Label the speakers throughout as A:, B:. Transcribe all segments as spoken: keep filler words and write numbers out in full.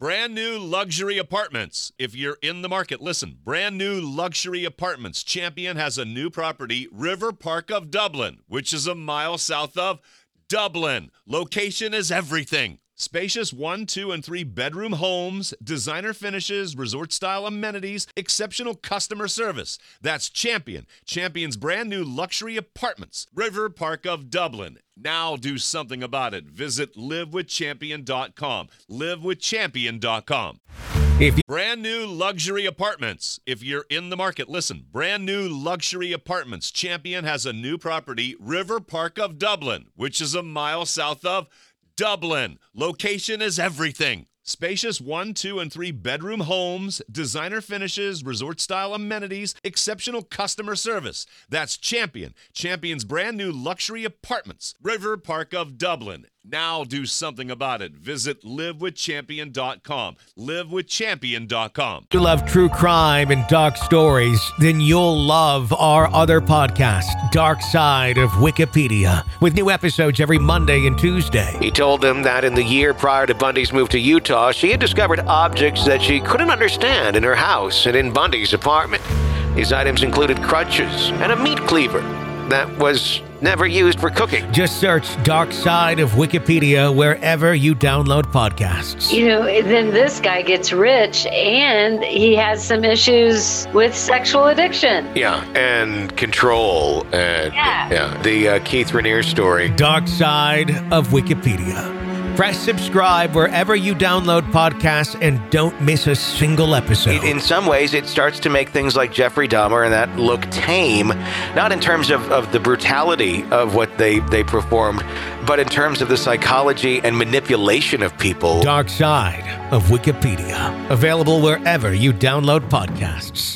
A: Brand new luxury apartments. If you're in the market, listen. Brand new luxury apartments. Champion has a new property, River Park of Dublin, which is a mile south of Dublin. Location is everything. Spacious one, two, and three bedroom homes, designer finishes, resort-style amenities, exceptional customer service. That's Champion. Champion's brand new luxury apartments, River Park of Dublin. Now do something about it. Visit live with champion dot com. live with champion dot com. If you- brand new luxury apartments. If you're in the market, listen. Brand new luxury apartments. Champion has a new property, River Park of Dublin, which is a mile south of Dublin. Location is everything. Spacious one, two, and three bedroom homes, designer finishes, resort-style amenities, exceptional customer service. That's Champion. Champion's brand new luxury apartments, River Park of Dublin. Now do something about it. Visit live with champion dot com. live with champion dot com.
B: If you love true crime and dark stories, then you'll love our other podcast, Dark Side of Wikipedia, with new episodes every Monday and Tuesday.
C: He told them that in the year prior to Bundy's move to Utah, she had discovered objects that she couldn't understand in her house and in Bundy's apartment. These items included crutches and a meat cleaver that was never used for cooking.
B: Just search Dark Side of Wikipedia wherever you download podcasts.
D: You know, then this guy gets rich and he has some issues with sexual addiction.
C: Yeah, and control. And
D: Yeah.
C: yeah the uh, Keith Raniere story.
B: Dark Side of Wikipedia. Press subscribe wherever you download podcasts and don't miss a single episode.
C: In some ways, it starts to make things like Jeffrey Dahmer and that look tame, not in terms of, of the brutality of what they, they performed, but in terms of the psychology and manipulation of people.
B: Dark Side of Wikipedia. Available wherever you download podcasts.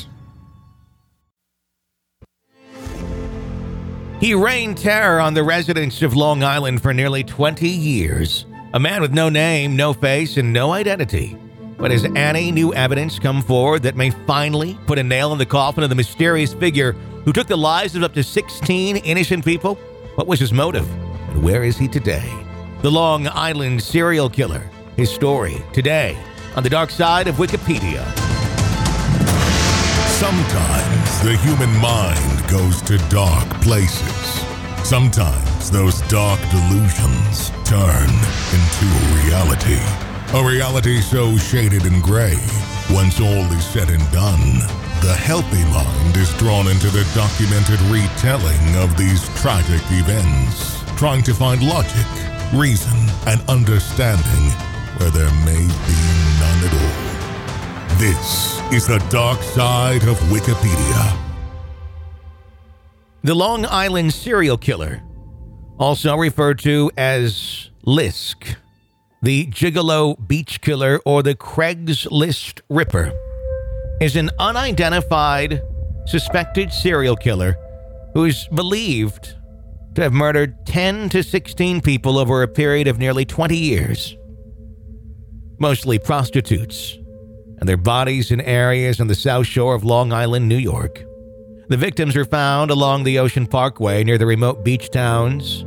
B: He reigned terror on the residents of Long Island for nearly twenty years. A man with no name, no face, and no identity. But has any new evidence come forward that may finally put a nail in the coffin of the mysterious figure who took the lives of up to sixteen innocent people? What was his motive? And where is he today? The Long Island serial killer. His story today on the Dark Side of Wikipedia.
E: Sometimes the human mind goes to dark places. Sometimes those dark delusions turn into a reality. A reality so shaded and gray, once all is said and done, the healthy mind is drawn into the documented retelling of these tragic events, trying to find logic, reason, and understanding where there may be none at all. This is the Dark Side of Wikipedia.
B: The Long Island serial killer, also referred to as Lisk, the Gigolo Beach Killer, or the Craigslist Ripper, is an unidentified suspected serial killer who is believed to have murdered ten to sixteen people over a period of nearly twenty years, mostly prostitutes, and their bodies in areas on the South Shore of Long Island, New York. The victims were found along the Ocean Parkway near the remote beach towns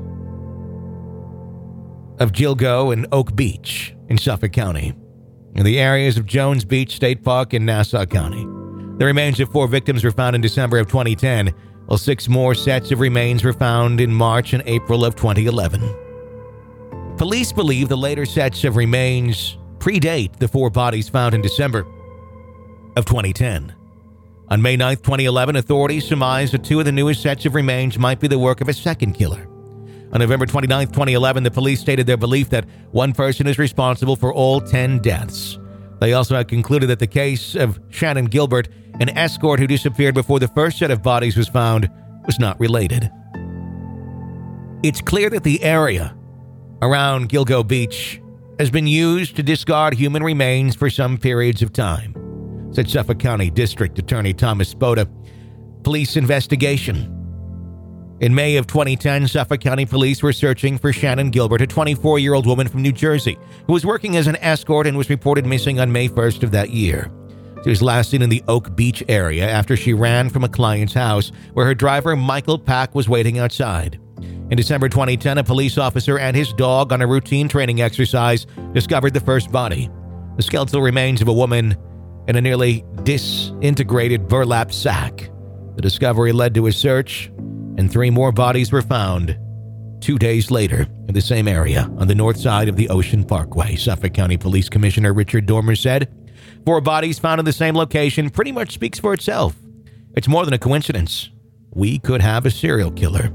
B: of Gilgo and Oak Beach in Suffolk County, in the areas of Jones Beach State Park in Nassau County. The remains of four victims were found in December of twenty ten, while six more sets of remains were found in March and April of twenty eleven. Police believe the later sets of remains predate the four bodies found in December of twenty ten. On May ninth, twenty eleven, authorities surmised that two of the newest sets of remains might be the work of a second killer. On November twenty-ninth, twenty eleven, the police stated their belief that one person is responsible for all ten deaths. They also had concluded that the case of Shannon Gilbert, an escort who disappeared before the first set of bodies was found, was not related. It's clear that the area around Gilgo Beach has been used to discard human remains for some periods of time, said Suffolk County District Attorney Thomas Spoda. Police investigation. In May of twenty ten, Suffolk County Police were searching for Shannon Gilbert, a twenty-four-year-old woman from New Jersey, who was working as an escort and was reported missing on May first of that year. She was last seen in the Oak Beach area after she ran from a client's house, where her driver, Michael Pack, was waiting outside. In December twenty ten, a police officer and his dog on a routine training exercise discovered the first body. the skeletal remains of a woman in a nearly disintegrated burlap sack. The discovery led to a search, and three more bodies were found two days later in the same area on the north side of the Ocean Parkway. Suffolk County Police Commissioner Richard Dormer said, "Four bodies found in the same location pretty much speaks for itself. It's more than a coincidence. We could have a serial killer."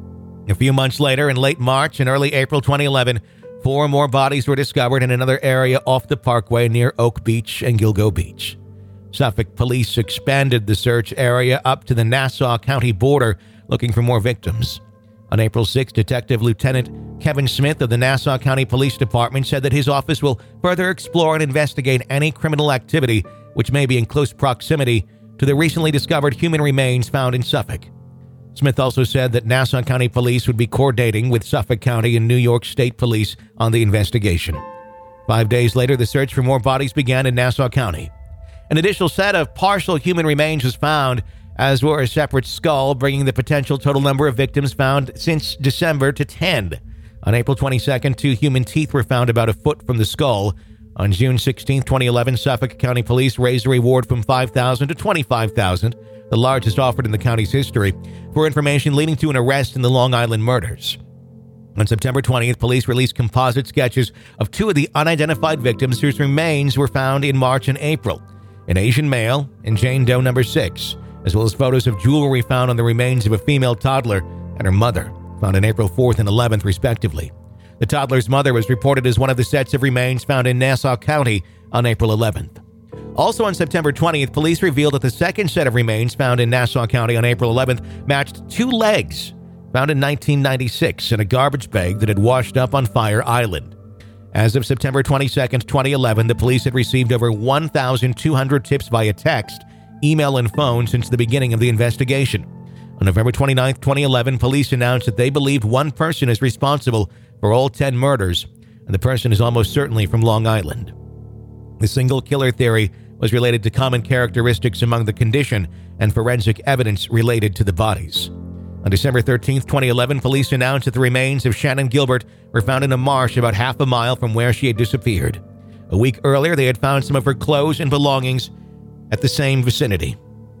B: A few months later, in late March and early April twenty eleven, four more bodies were discovered in another area off the parkway near Oak Beach and Gilgo Beach. Suffolk police expanded the search area up to the Nassau County border, looking for more victims. On April sixth, Detective Lieutenant Kevin Smith of the Nassau County Police Department said that his office will further explore and investigate any criminal activity which may be in close proximity to the recently discovered human remains found in Suffolk. Smith also said that Nassau County Police would be coordinating with Suffolk County and New York State Police on the investigation. Five days later, the search for more bodies began in Nassau County. An additional set of partial human remains was found, as were a separate skull, bringing the potential total number of victims found since December to ten. On April twenty-second, two human teeth were found about a foot from the skull. On June sixteenth, twenty eleven, Suffolk County Police raised a reward from five thousand dollars to twenty-five thousand dollars, the largest offered in the county's history, for information leading to an arrest in the Long Island murders. On September twentieth, police released composite sketches of two of the unidentified victims whose remains were found in March and April, an Asian male and Jane Doe number six, as well as photos of jewelry found on the remains of a female toddler and her mother, found on April fourth and eleventh, respectively. The toddler's mother was reported as one of the sets of remains found in Nassau County on April eleventh. Also on September twentieth, police revealed that the second set of remains found in Nassau County on April eleventh matched two legs found in nineteen ninety-six in a garbage bag that had washed up on Fire Island. As of September twenty-second, twenty eleven, the police had received over one thousand two hundred tips via text, email, and phone since the beginning of the investigation. On November twenty-ninth, twenty eleven, police announced that they believed one person is responsible for all ten murders, and the person is almost certainly from Long Island. The single killer theory was related to common characteristics among the condition and forensic evidence related to the bodies. On December thirteenth, twenty eleven, police announced that the remains of Shannon Gilbert were found in a marsh about half a mile from where she had disappeared. A week earlier, they had found some of her clothes and belongings at the same vicinity.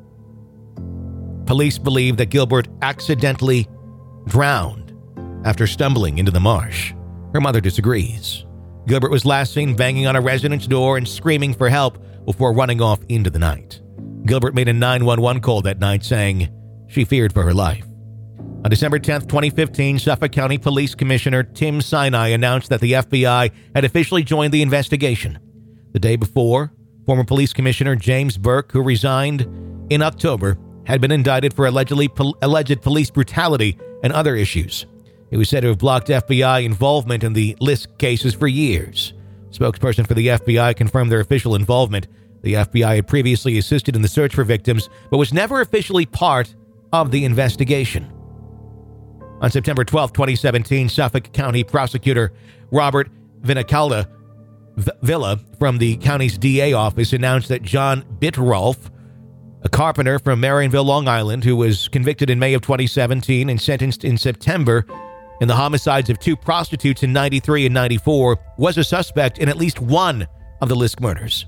B: Police believe that Gilbert accidentally drowned after stumbling into the marsh. Her mother disagrees. Gilbert was last seen banging on a resident's door and screaming for help before running off into the night. Gilbert made a nine one one call that night saying she feared for her life. On December tenth, twenty fifteen, Suffolk County Police Commissioner Tim Sinai announced that the F B I had officially joined the investigation. The day before, former Police Commissioner James Burke, who resigned in October, had been indicted for allegedly pol- alleged police brutality and other issues. He was said to have blocked F B I involvement in the Lisk cases for years. Spokesperson for the F B I confirmed their official involvement. The F B I had previously assisted in the search for victims, but was never officially part of the investigation. On September twelfth, twenty seventeen, Suffolk County Prosecutor Robert Vinicalda v- Villa from the county's D A office announced that John Bitrolf, a carpenter from Marionville, Long Island, who was convicted in May of twenty seventeen and sentenced in September in the homicides of two prostitutes in ninety-three and ninety-four, was a suspect in at least one of the Lisk murders.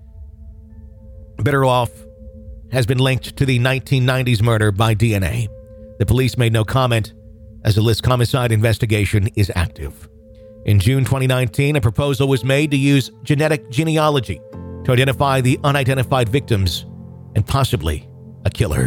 B: Bitterloff has been linked to the nineteen nineties murder by D N A. The police made no comment, as the Lisk homicide investigation is active. In June twenty nineteen, a proposal was made to use genetic genealogy to identify the unidentified victims and possibly a killer.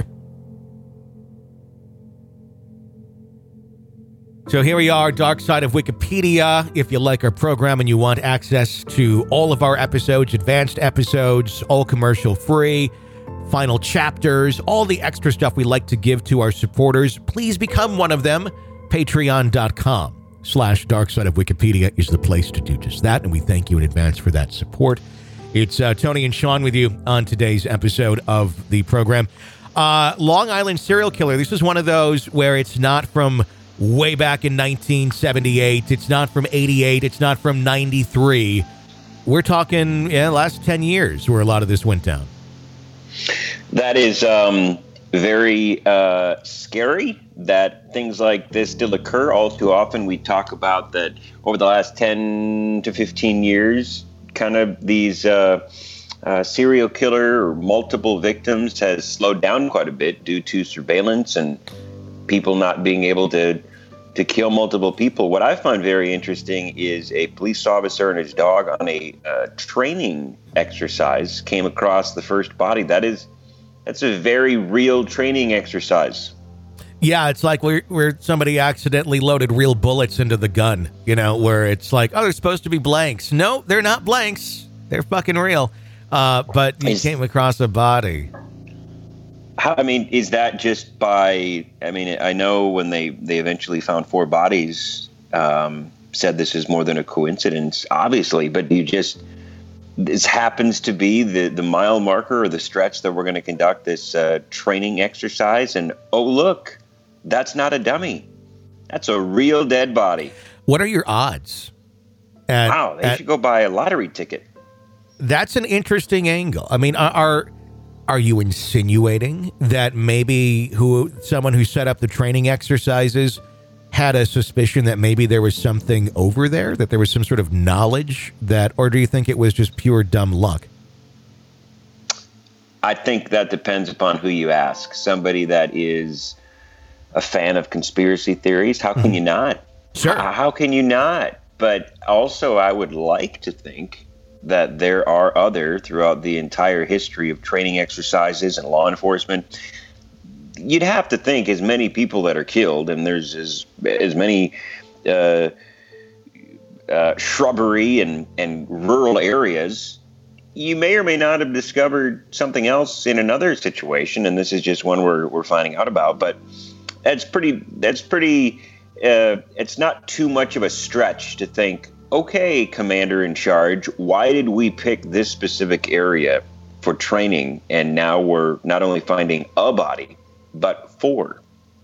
B: So here we are, Dark Side of Wikipedia. If you like our program and you want access to all of our episodes, advanced episodes, all commercial free, final chapters, all the extra stuff we like to give to our supporters, please become one of them. Patreon.com slash Dark Side of Wikipedia is the place to do just that, and we thank you in advance for that support. It's uh, Tony and Sean with you on today's episode of the program. Uh, Long Island serial killer. This is one of those where it's not from way back in nineteen seventy-eight. It's not from eighty-eight. It's not from ninety-three. We're talking yeah, last ten years where a lot of this went down.
F: That is um, very uh, scary that things like this still occur. All too often we talk about that over the last ten to fifteen years, kind of these uh, uh, serial killer or multiple victims has slowed down quite a bit due to surveillance and people not being able to to kill multiple people. What I find very interesting is a police officer and his dog on a uh, training exercise came across the first body. That is, that's a very real training exercise.
B: Yeah, it's like where, where somebody accidentally loaded real bullets into the gun, you know, where it's like, oh, they're supposed to be blanks. No, they're not blanks. They're fucking real. Uh, but you
F: Is-
B: came across a body.
F: How, I mean, is that just by, I mean, I know when they, they eventually found four bodies, um, said this is more than a coincidence, obviously, but you just, this happens to be the, the mile marker or the stretch that we're going to conduct this uh, training exercise. And, oh, look, that's not a dummy. That's a real dead body.
B: What are your odds? At,
F: Wow, they
B: at-
F: should go buy a lottery ticket.
B: That's an interesting angle. I mean, are are you insinuating that maybe who someone who set up the training exercises had a suspicion that maybe there was something over there, that there was some sort of knowledge that, or do you think it was just pure dumb luck?
F: I think that depends upon who you ask. Somebody that is a fan of conspiracy theories, how can you not?
B: Sure.
F: How, how can you not? But also, I would like to think that there are other, throughout the entire history of training exercises and law enforcement, you'd have to think as many people that are killed, and there's as, as many uh, uh, shrubbery and, and rural areas, you may or may not have discovered something else in another situation, and this is just one we're we're finding out about. But that's pretty. That's pretty. Uh, it's not too much of a stretch to think, okay, commander in charge, why did we pick this specific area for training, and now we're not only finding a body, but four?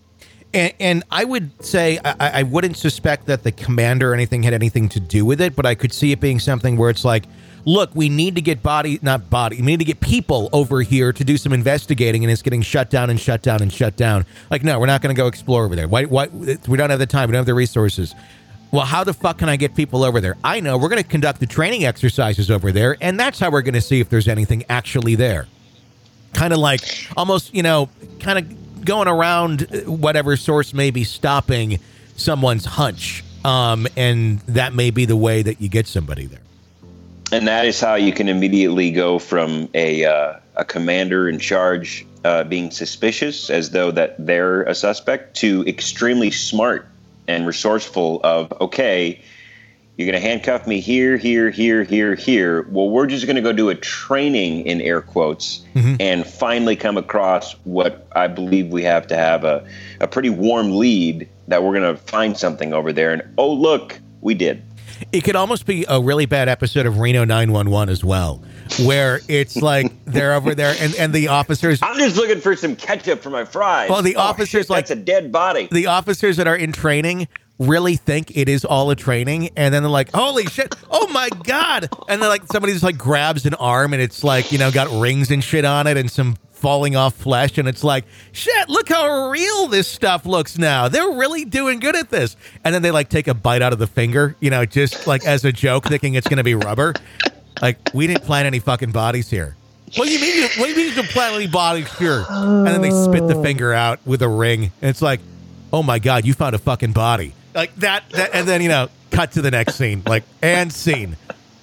B: And, and I would say I, I wouldn't suspect that the commander or anything had anything to do with it, but I could see it being something where it's like, look, we need to get body, not body, we need to get people over here to do some investigating, and it's getting shut down and shut down and shut down. Like, no, we're not going to go explore over there. Why, why? We don't have the time. We don't have the resources. Well, how the fuck can I get people over there? I know, we're going to conduct the training exercises over there, and that's how we're going to see if there's anything actually there. Kind of like almost, you know, kind of going around whatever source may be stopping someone's hunch. Um, and that may be the way that you get somebody there.
F: And that is how you can immediately go from a uh, a commander in charge uh, being suspicious as though that they're a suspect to extremely smart and resourceful of, okay, you're going to handcuff me here, here, here, here, here. Well, we're just going to go do a training in air quotes mm-hmm. and finally come across what I believe we have to have a, a pretty warm lead that we're going to find something over there. And, oh, look, we did.
B: It could almost be a really bad episode of Reno nine one one as well, where it's like they're over there and, and the officers...
F: I'm just looking for some ketchup for my fries.
B: Well, the
F: oh,
B: officers
F: shit,
B: like...
F: That's a dead body.
B: The officers that are in training really think it is all a training, and then they're like, holy shit, oh my God. And then like somebody just like grabs an arm and it's like, you know, got rings and shit on it and some falling off flesh, and it's like, shit, look how real this stuff looks now. They're really doing good at this. And then they like take a bite out of the finger, you know, just like as a joke, thinking it's going to be rubber. Like, we didn't plant any fucking bodies here. What do you mean? What do you mean you didn't plant any bodies here? And then they spit the finger out with a ring, and it's like, oh my God, you found a fucking body. Like that, that and then, you know, cut to the next scene, like, and scene.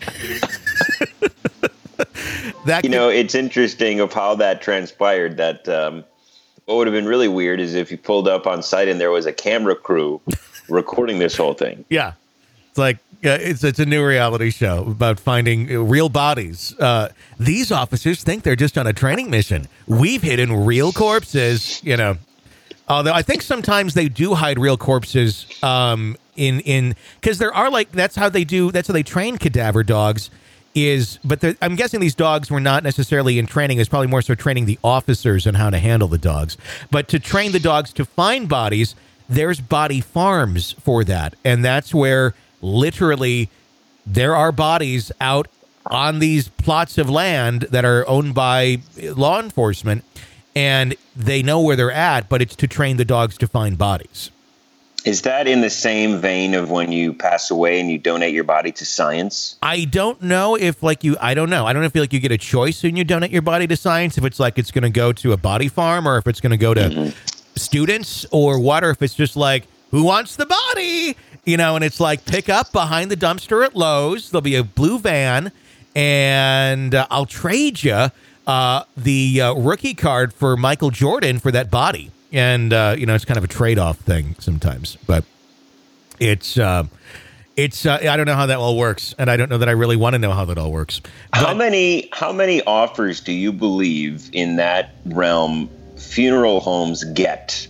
B: That
F: you know, it's interesting of how that transpired. That um, what would have been really weird is if you pulled up on site and there was a camera crew recording this whole thing.
B: Yeah, it's like uh, it's it's a new reality show about finding real bodies. Uh, these officers think they're just on a training mission. We've hidden real corpses, you know. Although I think sometimes they do hide real corpses um, in in because there are like that's how they do that's how they train cadaver dogs. Is but I'm guessing these dogs were not necessarily in training. It's probably more so training the officers on how to handle the dogs. But to train the dogs to find bodies, there's body farms for that. And that's where literally there are bodies out on these plots of land that are owned by law enforcement, and they know where they're at, but it's to train the dogs to find bodies.
F: Is that in the same vein of when you pass away and you donate your body to science?
B: I don't know if like you, I don't know. I don't feel like you get a choice when you donate your body to science, if it's like it's going to go to a body farm or if it's going to go to mm-hmm. students or what, or if it's just like, who wants the body? You know, and it's like pick up behind the dumpster at Lowe's. There'll be a blue van and uh, I'll trade you uh, the uh, rookie card for Michael Jordan for that body. And, uh, you know, it's kind of a trade-off thing sometimes, but it's, uh, it's, uh, I don't know how that all works. And I don't know that I really want to know how that all works. But
F: how many, how many offers do you believe in that realm funeral homes get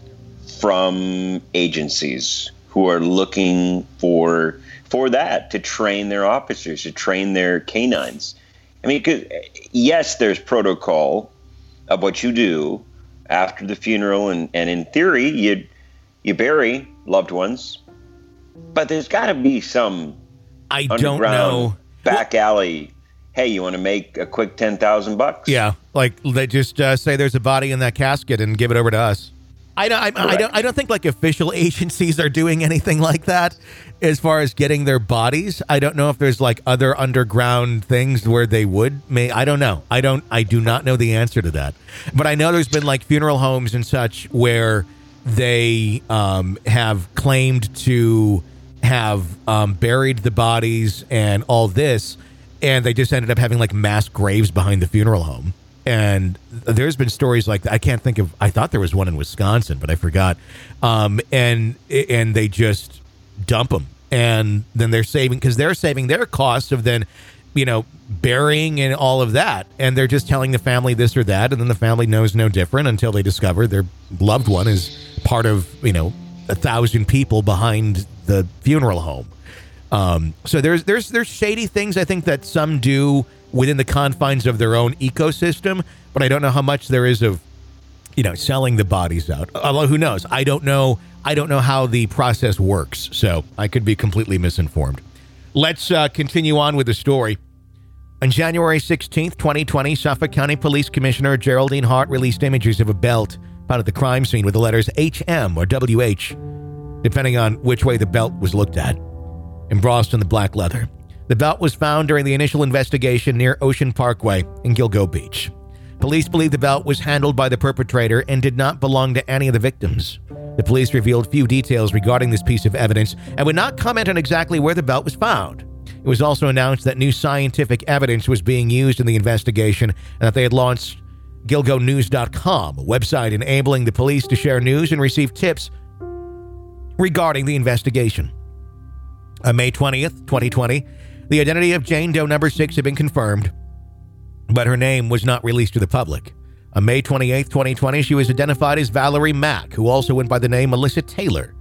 F: from agencies who are looking for, for that to train their officers, to train their canines? I mean, 'cause, yes, there's protocol of what you do after the funeral, and, and in theory, you you bury loved ones, but there's got to be some
B: I don't know
F: back alley. Hey, you want to make a quick ten thousand bucks?
B: Yeah, like they just uh, say there's a body in that casket and give it over to us. I don't. I, I don't. I don't think like official agencies are doing anything like that as far as getting their bodies. I don't know if there's like other underground things where they would. May I don't know. I don't. I do not know the answer to that. But I know there's been like funeral homes and such where they um, have claimed to have um, buried the bodies and all this, and they just ended up having like mass graves behind the funeral home. And there's been stories like that. I can't think of, I thought there was one in Wisconsin, but I forgot. Um, and, and they just dump them, and then they're saving, because they're saving their costs of then, you know, burying and all of that. And they're just telling the family this or that. And then the family knows no different until they discover their loved one is part of, you know, a thousand people behind the funeral home. Um, so there's, there's, there's shady things I think that some do within the confines of their own ecosystem, but I don't know how much there is of, you know, selling the bodies out. Although who knows? I don't know. I don't know how the process works, so I could be completely misinformed. Let's uh, continue on with the story. On January sixteenth, twenty twenty, Suffolk County Police Commissioner Geraldine Hart released images of a belt found at the crime scene with the letters H M or W H, depending on which way the belt was looked at, embossed in the black leather. The belt was found during the initial investigation near Ocean Parkway in Gilgo Beach. Police believe the belt was handled by the perpetrator and did not belong to any of the victims. The police revealed few details regarding this piece of evidence and would not comment on exactly where the belt was found. It was also announced that new scientific evidence was being used in the investigation and that they had launched Gilgo News dot com, a website enabling the police to share news and receive tips regarding the investigation. On May twentieth, twenty twenty, the identity of Jane Doe number six had been confirmed, but her name was not released to the public. On May twenty-eighth, twenty twenty, she was identified as Valerie Mack, who also went by the name Melissa Taylor.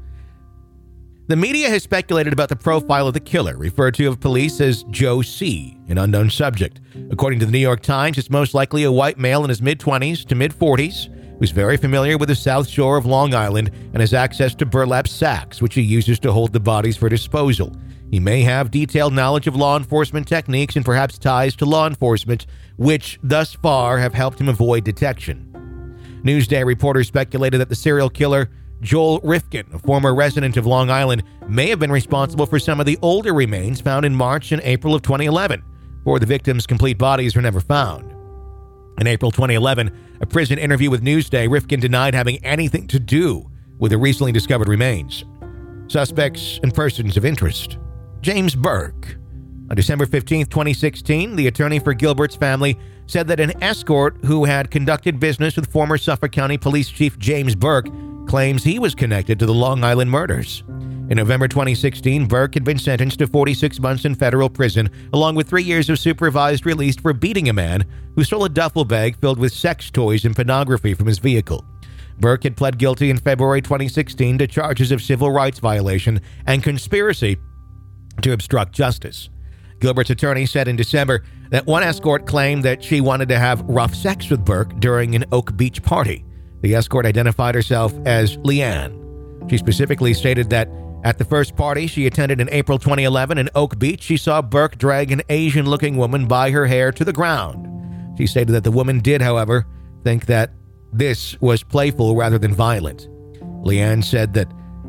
B: The media has speculated about the profile of the killer, referred to of police as Joe C., an unknown subject. According to the New York Times, it's most likely a white male in his mid-twenties to mid-forties who's very familiar with the South Shore of Long Island and has access to burlap sacks, which he uses to hold the bodies for disposal. He may have detailed knowledge of law enforcement techniques and perhaps ties to law enforcement, which thus far have helped him avoid detection. Newsday reporters speculated that the serial killer, Joel Rifkin, a former resident of Long Island, may have been responsible for some of the older remains found in March and April of twenty eleven, before the victims' complete bodies were never found. In April twenty eleven, a prison interview with Newsday, Rifkin denied having anything to do with the recently discovered remains. Suspects and persons of interest. James Burke. On December fifteenth, twenty sixteen, the attorney for Gilbert's family said that an escort who had conducted business with former Suffolk County Police Chief James Burke claims he was connected to the Long Island murders. In November twenty sixteen, Burke had been sentenced to forty-six months in federal prison, along with three years of supervised release for beating a man who stole a duffel bag filled with sex toys and pornography from his vehicle. Burke had pled guilty in February twenty sixteen to charges of civil rights violation and conspiracy to obstruct justice. Gilbert's attorney said in December that one escort claimed that she wanted to have rough sex with Burke during an Oak Beach party. The escort identified herself as Leanne. She specifically stated that at the first party she attended in April twenty eleven in Oak Beach, she saw Burke drag an Asian-looking woman by her hair to the ground. She stated that the woman did, however, think that this was playful rather than violent. Leanne said that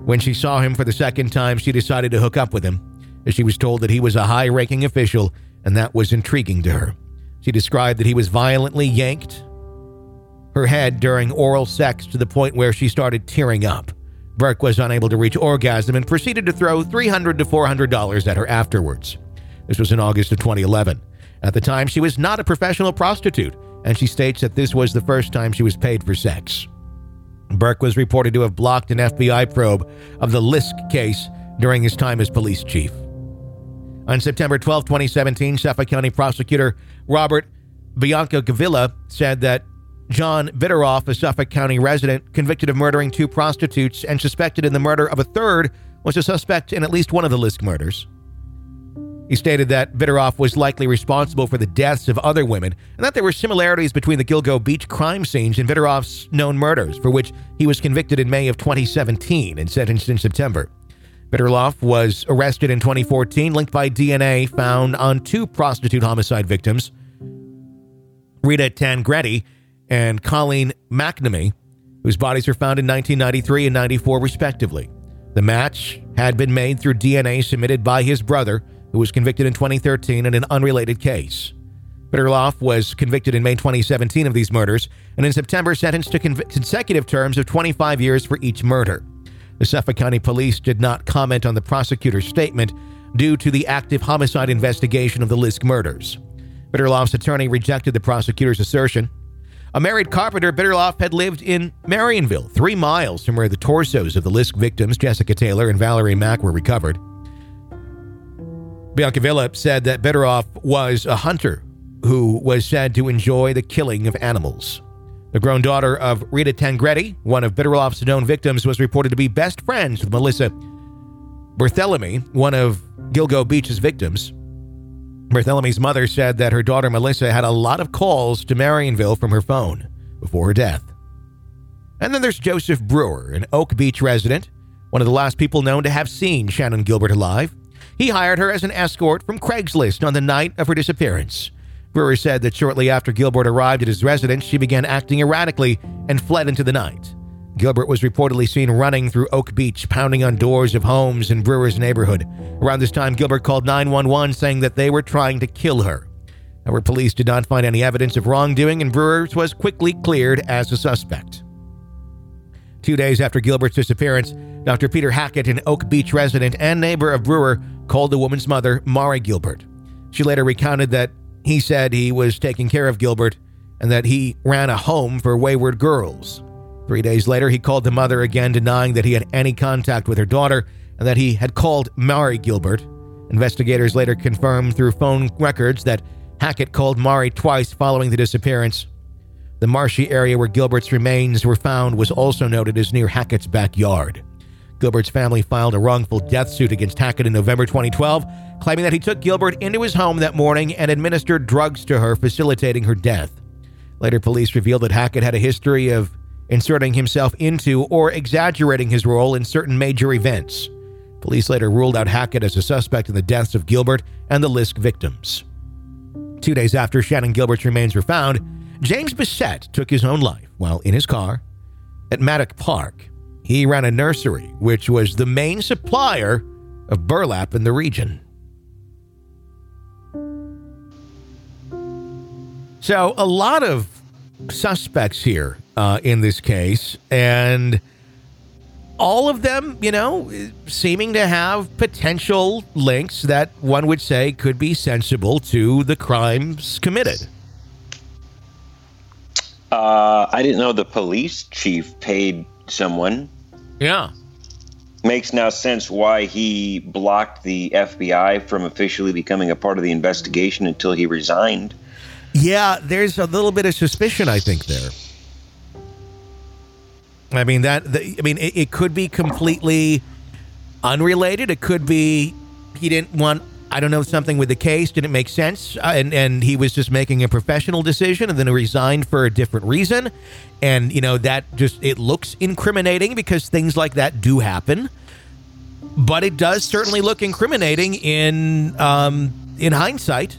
B: When she saw him for the second time, she decided to hook up with him, as she was told that he was a high-ranking official, and that was intriguing to her. She described that he was violently yanked her head during oral sex to the point where she started tearing up. Burke was unable to reach orgasm and proceeded to throw three hundred to four hundred dollars at her afterwards. This was in August of twenty eleven. At the time, she was not a professional prostitute, and she states that this was the first time she was paid for sex. Burke was reported to have blocked an F B I probe of the Lisk case during his time as police chief. On September twelfth, twenty seventeen, Suffolk County prosecutor Robert Biancavilla said that John Bitteroff, a Suffolk County resident convicted of murdering two prostitutes and suspected in the murder of a third, was a suspect in at least one of the Lisk murders. He stated that Bitteroff was likely responsible for the deaths of other women and that there were similarities between the Gilgo Beach crime scenes and Bitteroff's known murders, for which he was convicted in May of twenty seventeen and sentenced in September. Bitteroff was arrested in twenty fourteen, linked by D N A found on two prostitute homicide victims, Rita Tangretti and Colleen McNamee, whose bodies were found in nineteen ninety-three and ninety-four, respectively. The match had been made through D N A submitted by his brother, who was convicted in twenty thirteen in an unrelated case. Bitteroff was convicted in May twenty seventeen of these murders, and in September sentenced to con- consecutive terms of twenty-five years for each murder. The Suffolk County Police did not comment on the prosecutor's statement due to the active homicide investigation of the Lisk murders. Bitteroff's attorney rejected the prosecutor's assertion. A married carpenter, Bitteroff had lived in Marionville, three miles from where the torsos of the Lisk victims, Jessica Taylor and Valerie Mack, were recovered. Biancavilla said that Bitteroff was a hunter who was said to enjoy the killing of animals. The grown daughter of Rita Tangretti, one of Bitteroff's known victims, was reported to be best friends with Melissa Barthélemy, one of Gilgo Beach's victims. Barthélemy's mother said that her daughter Melissa had a lot of calls to Marionville from her phone before her death. And then there's Joseph Brewer, an Oak Beach resident, one of the last people known to have seen Shannan Gilbert alive. He hired her as an escort from Craigslist on the night of her disappearance. Brewer said that shortly after Gilbert arrived at his residence, she began acting erratically and fled into the night. Gilbert was reportedly seen running through Oak Beach, pounding on doors of homes in Brewer's neighborhood. Around this time, Gilbert called nine one one saying that they were trying to kill her. However, police did not find any evidence of wrongdoing, and Brewer was quickly cleared as a suspect. Two days after Gilbert's disappearance, Doctor Peter Hackett, an Oak Beach resident and neighbor of Brewer, called the woman's mother, Mari Gilbert. She later recounted that he said he was taking care of Gilbert and that he ran a home for wayward girls. Three days later, he called the mother again, denying that he had any contact with her daughter and that he had called Mari Gilbert. Investigators later confirmed through phone records that Hackett called Mari twice following the disappearance. The marshy area where Gilbert's remains were found was also noted as near Hackett's backyard. Gilbert's family filed a wrongful death suit against Hackett in November twenty twelve, claiming that he took Gilbert into his home that morning and administered drugs to her, facilitating her death. Later, police revealed that Hackett had a history of inserting himself into or exaggerating his role in certain major events. Police later ruled out Hackett as a suspect in the deaths of Gilbert and the Lisk victims. Two days after Shannan Gilbert's remains were found, James Bissett took his own life while in his car at Maddock Park. He ran a nursery, which was the main supplier of burlap in the region. So a lot of suspects here uh, in this case, and all of them, you know, seeming to have potential links that one would say could be sensible to the crimes committed.
F: Uh, I didn't know the police chief paid someone.
B: Yeah.
F: Makes now sense why he blocked the F B I from officially becoming a part of the investigation until he resigned.
B: Yeah, there's a little bit of suspicion, I think, there. I mean, that. The, I mean, it, it could be completely unrelated. It could be he didn't want, I don't know, something with the case didn't make sense, uh, and, and he was just making a professional decision, and then he resigned for a different reason. And, you know, that just, it looks incriminating because things like that do happen. But it does certainly look incriminating in um, in hindsight.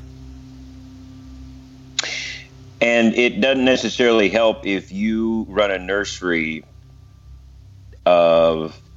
F: And it doesn't necessarily help if you run a nursery of uh,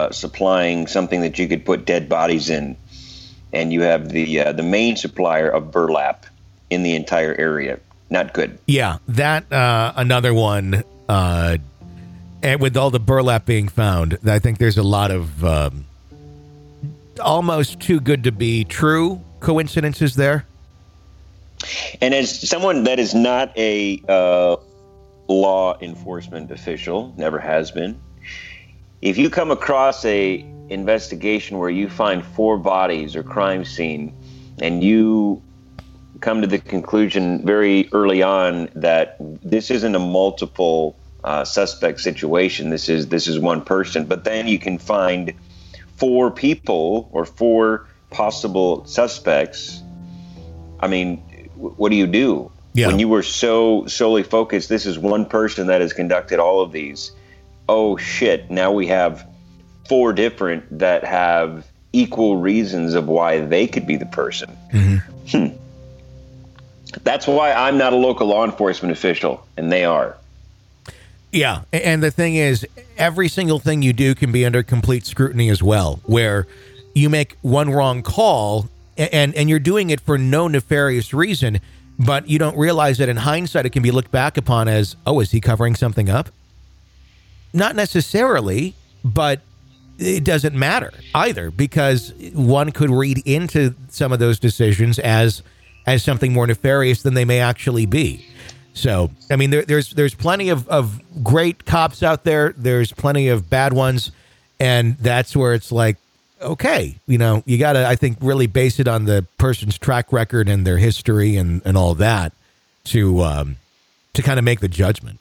F: uh, supplying something that you could put dead bodies in, and you have the uh, the main supplier of burlap in the entire area. Not good.
B: Yeah, that uh, another one. Uh, and with all the burlap being found, I think there's a lot of um, almost too good to be true coincidences there.
F: And as someone that is not a uh, law enforcement official, never has been, if you come across a investigation where you find four bodies or crime scene, and you come to the conclusion very early on that this isn't a multiple uh, suspect situation, this is this is one person, but then you can find four people or four possible suspects. I mean, what do you do?
B: Yeah.
F: When you were so solely focused, this is one person that has conducted all of these. Oh shit, now we have four different that have equal reasons of why they could be the person. Mm-hmm. Hmm. That's why I'm not a local law enforcement official, and they are.
B: Yeah, and the thing is, every single thing you do can be under complete scrutiny as well, where you make one wrong call, and, and you're doing it for no nefarious reason, but you don't realize that in hindsight it can be looked back upon as, oh, is he covering something up? Not necessarily, but it doesn't matter either, because one could read into some of those decisions as as something more nefarious than they may actually be. So, I mean, there, there's there's plenty of, of great cops out there. There's plenty of bad ones. And that's where it's like, okay, you know, you got to, I think, really base it on the person's track record and their history and, and all that to um, to kind of make the judgment.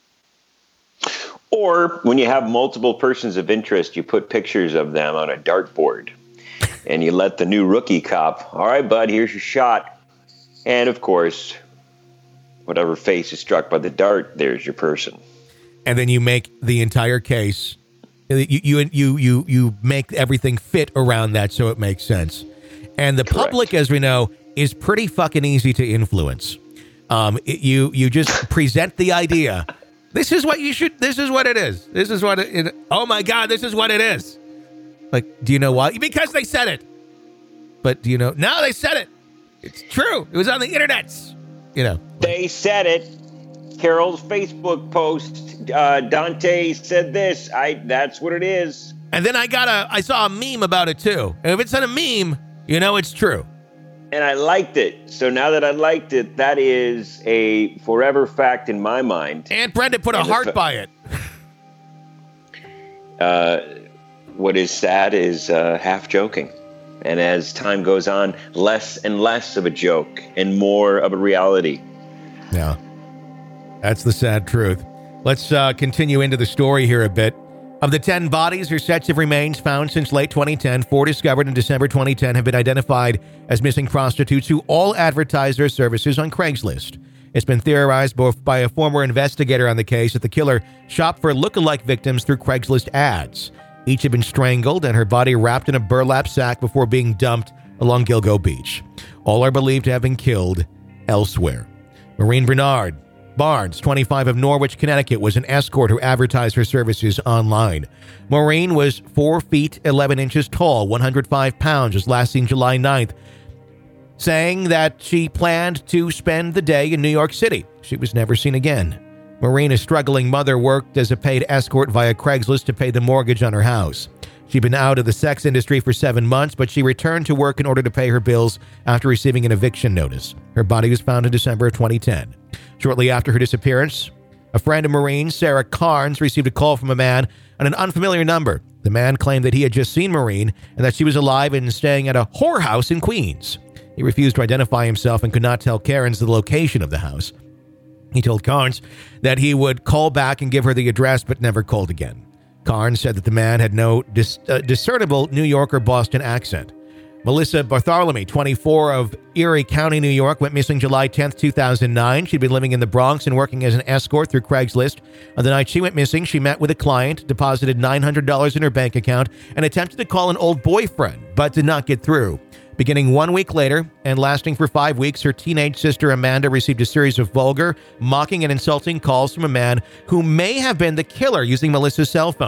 F: Or when you have multiple persons of interest, you put pictures of them on a dartboard and you let the new rookie cop, all right, bud, here's your shot. And of course, whatever face is struck by the dart, there's your person.
B: And then you make the entire case, you you you you, you make everything fit around that so it makes sense. And the
F: Correct.
B: public, as we know, is pretty fucking easy to influence. Um, it, you you just present the idea. This is what you should. This is what it is. This is what it, it. Oh my God! This is what it is. Like, do you know why? Because they said it. But do you know? No, they said it. It's true. It was on the internets. You know.
F: They said it. Carol's Facebook post. Uh, Dante said this. I. That's what it is.
B: And then I got a. I saw a meme about it too. And if it's not a meme, you know it's true.
F: And I liked it. So now that I liked it, that is a forever fact in my mind.
B: And Brenda put a
F: and
B: heart
F: fa-
B: by it.
F: uh, what is sad is uh, half joking. And as time goes on, less and less of a joke and more of a reality.
B: Yeah. That's the sad truth. Let's uh, continue into the story here a bit. Of the ten bodies or sets of remains found since late twenty ten, four discovered in December twenty ten have been identified as missing prostitutes who all advertised their services on Craigslist. It's been theorized both by a former investigator on the case that the killer shopped for look-alike victims through Craigslist ads. Each had been strangled and her body wrapped in a burlap sack before being dumped along Gilgo Beach. All are believed to have been killed elsewhere. Maureen Bernard Barnes, twenty-five, of Norwich, Connecticut, was an escort who advertised her services online. Maureen was four feet eleven inches tall, one hundred five pounds, was last seen July ninth, saying that she planned to spend the day in New York City. She was never seen again. Maureen, a struggling mother, worked as a paid escort via Craigslist to pay the mortgage on her house. She'd been out of the sex industry for seven months, but she returned to work in order to pay her bills after receiving an eviction notice. Her body was found in December of twenty ten. Shortly after her disappearance, a friend of Maureen, Sarah Carnes, received a call from a man on an unfamiliar number. The man claimed that he had just seen Maureen and that she was alive and staying at a whorehouse in Queens. He refused to identify himself and could not tell Carnes the location of the house. He told Carnes that he would call back and give her the address, but never called again. Carnes said that the man had no dis- uh, discernible New York or Boston accent. Melissa Bartholomew, twenty-four, of Erie County, New York, went missing July tenth, two thousand nine. She'd been living in the Bronx and working as an escort through Craigslist. On the night she went missing, she met with a client, deposited nine hundred dollars in her bank account, and attempted to call an old boyfriend, but did not get through. Beginning one week later and lasting for five weeks, her teenage sister Amanda received a series of vulgar, mocking, and insulting calls from a man who may have been the killer using Melissa's cell phone.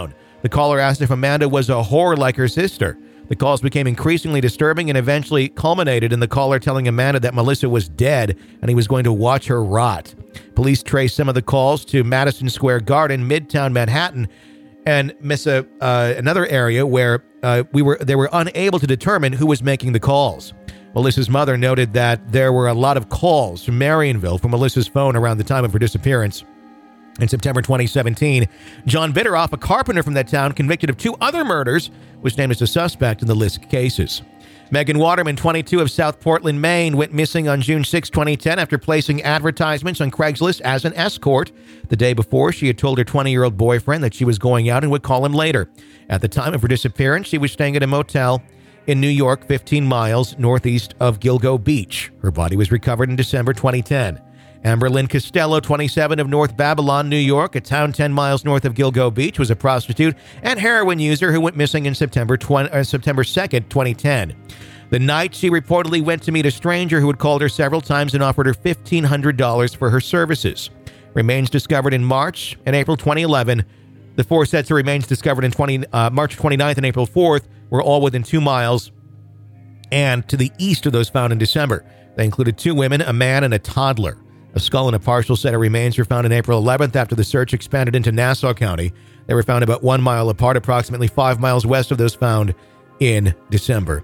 B: The caller asked if Amanda was a whore like her sister. The calls became increasingly disturbing and eventually culminated in the caller telling Amanda that Melissa was dead and he was going to watch her rot. Police traced some of the calls to Madison Square Garden, Midtown Manhattan, and miss a, uh, another area where uh, we were they were unable to determine who was making the calls. Melissa's mother noted that there were a lot of calls from Marionville from Melissa's phone around the time of her disappearance. In September twenty seventeen, John Bitteroff, a carpenter from that town convicted of two other murders, was named as a suspect in the Lisk cases. Megan Waterman, twenty-two, of South Portland, Maine, went missing on June sixth, twenty ten after placing advertisements on Craigslist as an escort. The day before, she had told her twenty-year-old boyfriend that she was going out and would call him later. At the time of her disappearance, she was staying at a motel in New York, fifteen miles northeast of Gilgo Beach. Her body was recovered in December twenty ten. Amber Lynn Costello, twenty-seven, of North Babylon, New York, a town ten miles north of Gilgo Beach, was a prostitute and heroin user who went missing in September second, twenty ten. The night she reportedly went to meet a stranger who had called her several times and offered her fifteen hundred dollars for her services. Remains discovered in March and April twenty eleven. The four sets of remains discovered in twenty, uh, March twenty-ninth and April fourth were all within two miles and to the east of those found in December. They included two women, a man, and a toddler. A skull and a partial set of remains were found on April eleventh after the search expanded into Nassau County. They were found about one mile apart, approximately five miles west of those found in December.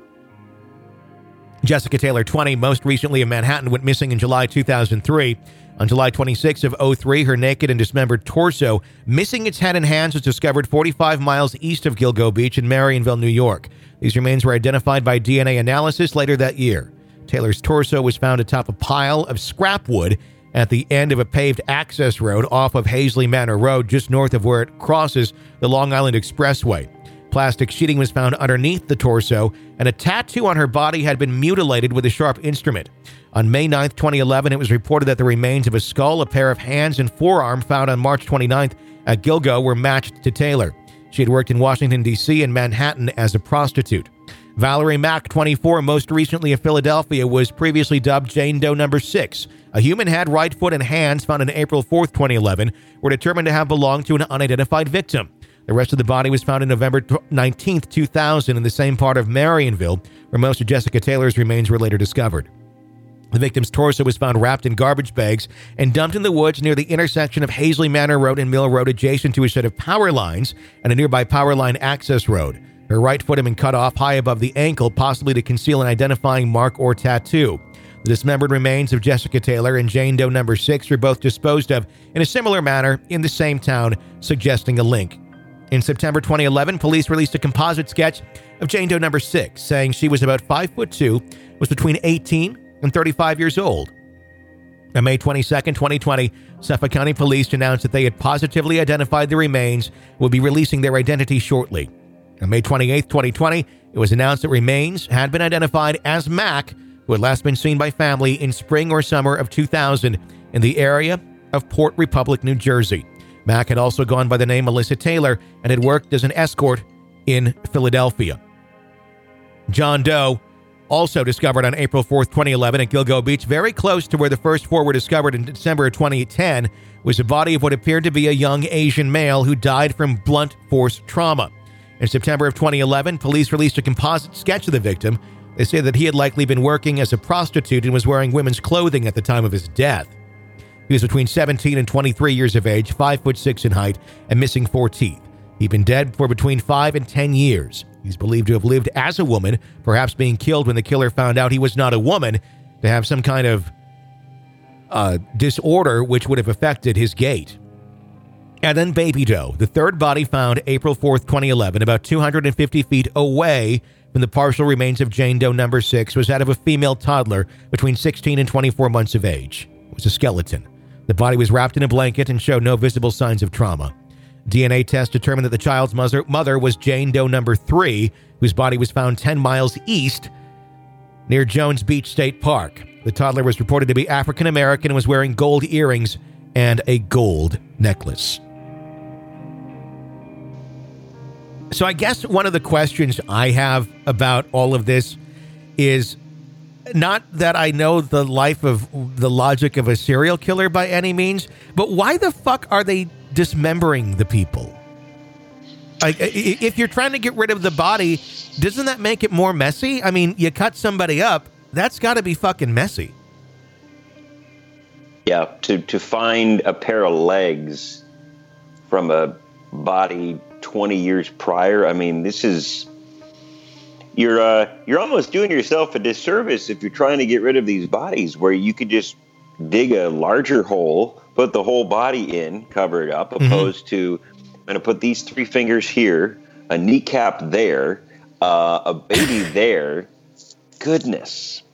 B: Jessica Taylor, twenty, most recently in Manhattan, went missing in July two thousand three. On July twenty-sixth of oh three, her naked and dismembered torso, missing its head and hands, was discovered forty-five miles east of Gilgo Beach in Marionville, New York. These remains were identified by D N A analysis later that year. Taylor's torso was found atop a pile of scrap wood at the end of a paved access road off of Hazley Manor Road, just north of where it crosses the Long Island Expressway. Plastic sheeting was found underneath the torso, and a tattoo on her body had been mutilated with a sharp instrument. On May ninth, twenty eleven, it was reported that the remains of a skull, a pair of hands, and forearm found on March twenty-ninth at Gilgo were matched to Taylor. She had worked in Washington, D C and Manhattan as a prostitute. Valerie Mack, twenty-four, most recently of Philadelphia, was previously dubbed Jane Doe number six. A human head, right foot, and hands found on April fourth, twenty eleven were determined to have belonged to an unidentified victim. The rest of the body was found on November nineteenth, two thousand in the same part of Marionville, where most of Jessica Taylor's remains were later discovered. The victim's torso was found wrapped in garbage bags and dumped in the woods near the intersection of Hazley Manor Road and Mill Road, adjacent to a set of power lines and a nearby power line access road. Her right foot had been cut off high above the ankle, possibly to conceal an identifying mark or tattoo. The dismembered remains of Jessica Taylor and Jane Doe number six were both disposed of in a similar manner in the same town, suggesting a link. In September twenty eleven, police released a composite sketch of Jane Doe number six, saying she was about five foot two, was between eighteen and thirty-five years old. On May twenty-second, twenty twenty, Suffolk County Police announced that they had positively identified the remains and would be releasing their identity shortly. On May twenty-eighth, twenty twenty, it was announced that remains had been identified as Mack, who had last been seen by family in spring or summer of two thousand in the area of Port Republic, New Jersey. Mack had also gone by the name Melissa Taylor and had worked as an escort in Philadelphia. John Doe, also discovered on April fourth, twenty eleven at Gilgo Beach, very close to where the first four were discovered in December of twenty ten, was the body of what appeared to be a young Asian male who died from blunt force trauma. In September of twenty eleven, police released a composite sketch of the victim. They say that he had likely been working as a prostitute and was wearing women's clothing at the time of his death. He was between seventeen and twenty-three years of age, five foot six in height, and missing four teeth. He'd been dead for between five and ten years. He's believed to have lived as a woman, perhaps being killed when the killer found out he was not a woman, to have some kind of uh, disorder which would have affected his gait. And then Baby Doe, the third body found April fourth, twenty eleven, about two hundred fifty feet away from the partial remains of Jane Doe number six, was that of a female toddler between sixteen and twenty-four months of age. It was a skeleton. The body was wrapped in a blanket and showed no visible signs of trauma. D N A tests determined that the child's mother, mother was Jane Doe number three, whose body was found ten miles east near Jones Beach State Park. The toddler was reported to be African American and was wearing gold earrings and a gold necklace. So I guess one of the questions I have about all of this is not that I know the life of the logic of a serial killer by any means, but why the fuck are they dismembering the people? Like, if you're trying to get rid of the body, doesn't that make it more messy? I mean, you cut somebody up, that's got to be fucking messy.
F: Yeah, to, to find a pair of legs from a body twenty years prior, I mean, this is... You're uh, you're almost doing yourself a disservice if you're trying to get rid of these bodies where you could just dig a larger hole, put the whole body in, cover it up,
B: Mm-hmm.
F: opposed to, I'm going to put these three fingers here, a kneecap there, uh, a baby there. Goodness.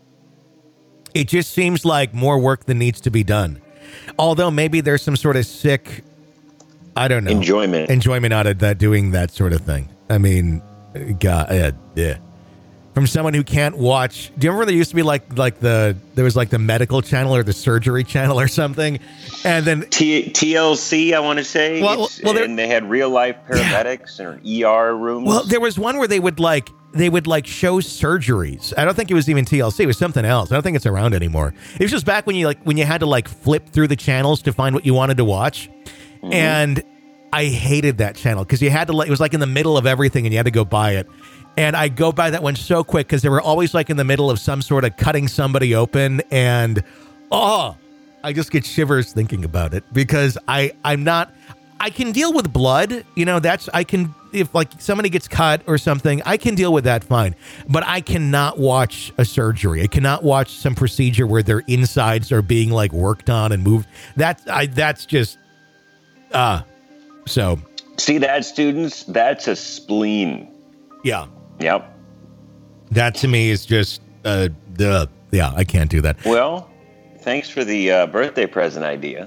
B: It just seems like more work than needs to be done. Although maybe there's some sort of sick, I don't know.
F: Enjoyment.
B: Enjoyment out of that, doing that sort of thing. I mean... God, uh, yeah. From someone who can't watch. Do you remember there used to be like like the there was like the medical channel or the surgery channel or something, and then
F: T- TLC, I want to say.
B: Well, well,
F: and they had real life paramedics yeah. and E R rooms.
B: Well, there was one where they would like they would like show surgeries. I don't think it was even T L C. It was something else. I don't think it's around anymore. It was just back when you like when you had to like flip through the channels to find what you wanted to watch, mm-hmm. and. I hated that channel because you had to, like, it was like in the middle of everything and you had to go buy it. And I go by that one so quick because they were always like in the middle of some sort of cutting somebody open. And, oh, I just get shivers thinking about it because I, I'm not, I can deal with blood. You know, that's, I can, if like somebody gets cut or something, I can deal with that fine. But I cannot watch a surgery. I cannot watch some procedure where their insides are being like worked on and moved. That, I, that's just, uh, So,
F: see that, students? That's a spleen.
B: Yeah.
F: Yep.
B: That to me is just, uh, the yeah, I can't do that.
F: Well, thanks for the uh, birthday present idea.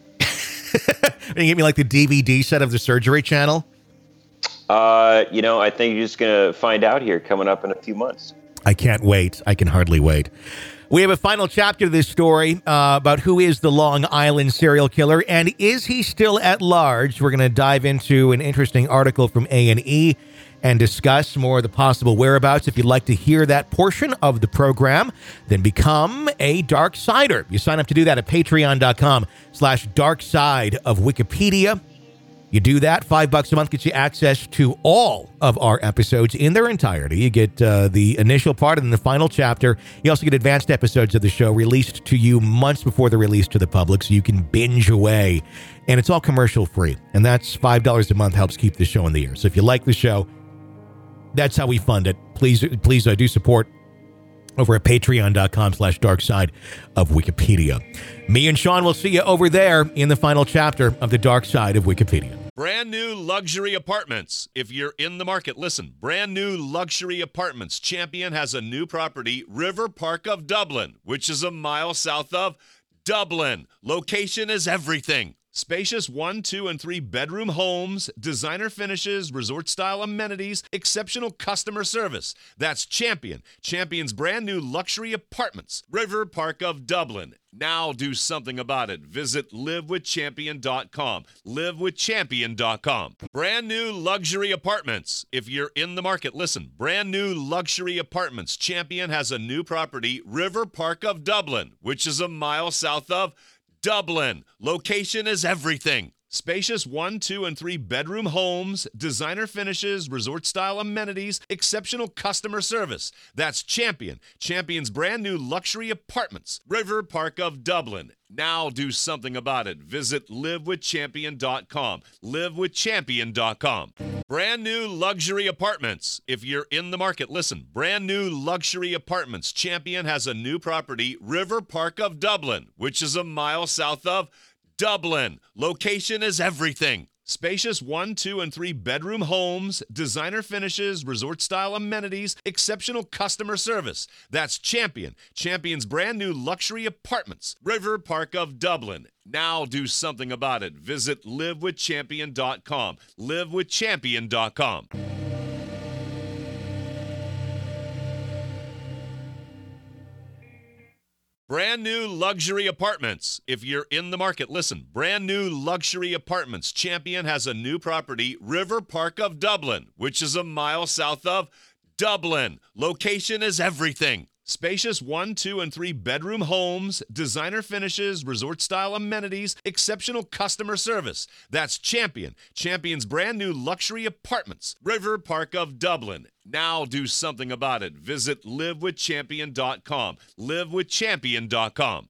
B: You give me like the D V D set of the surgery channel?
F: Uh, you know, I think you're just going to find out here coming up in a few months.
B: I can't wait. I can hardly wait. We have a final chapter of this story uh, about who is the Long Island serial killer and is he still at large? We're going to dive into an interesting article from A and E and discuss more of the possible whereabouts. If you'd like to hear that portion of the program, then become a Dark Sider. You sign up to do that at patreon.com slash dark side of Wikipedia. You do that, five bucks a month gets you access to all of our episodes in their entirety. You get uh, the initial part and then the final chapter. You also get advanced episodes of the show released to you months before they're released to the public, so you can binge away. And it's all commercial free. And that's five dollars a month, helps keep the show in the air. So if you like the show, that's how we fund it. Please, please uh, do support over at patreon.com slash dark side of Wikipedia. Me and Sean will see you over there in the final chapter of the Dark Side of Wikipedia.
A: Brand new luxury apartments. If you're in the market, listen. Brand new luxury apartments. Champion has a new property, River Park of Dublin, which is a mile south of Dublin. Location is everything. Spacious one, two, and three bedroom homes, designer finishes, resort-style amenities, exceptional customer service. That's Champion. Champion's brand new luxury apartments. River Park of Dublin. Now do something about it. Visit live with champion dot com. live with champion dot com. Brand new luxury apartments. If you're in the market, listen. Brand new luxury apartments. Champion has a new property, River Park of Dublin, which is a mile south of Dublin. Location is everything. Spacious one, two, and three bedroom homes, designer finishes, resort-style amenities, exceptional customer service. That's Champion. Champion's brand new luxury apartments. River Park of Dublin. Now do something about it. Visit live with champion dot com. live with champion dot com. Brand new luxury apartments. If you're in the market, listen. Brand new luxury apartments. Champion has a new property, River Park of Dublin, which is a mile south of Dublin. Location is everything. Spacious one, two, and three bedroom homes, designer finishes, resort-style amenities, exceptional customer service. That's Champion. Champion's brand new luxury apartments. River Park of Dublin. Now do something about it. Visit live with champion dot com. live with champion dot com. Brand new luxury apartments. If you're in the market, listen. Brand new luxury apartments. Champion has a new property, River Park of Dublin, which is a mile south of Dublin. Location is everything. Spacious one, two, and three bedroom homes, designer finishes, resort-style amenities, exceptional customer service. That's Champion. Champion's brand new luxury apartments. River Park of Dublin. Now do something about it. Visit live with champion dot com. live with champion dot com.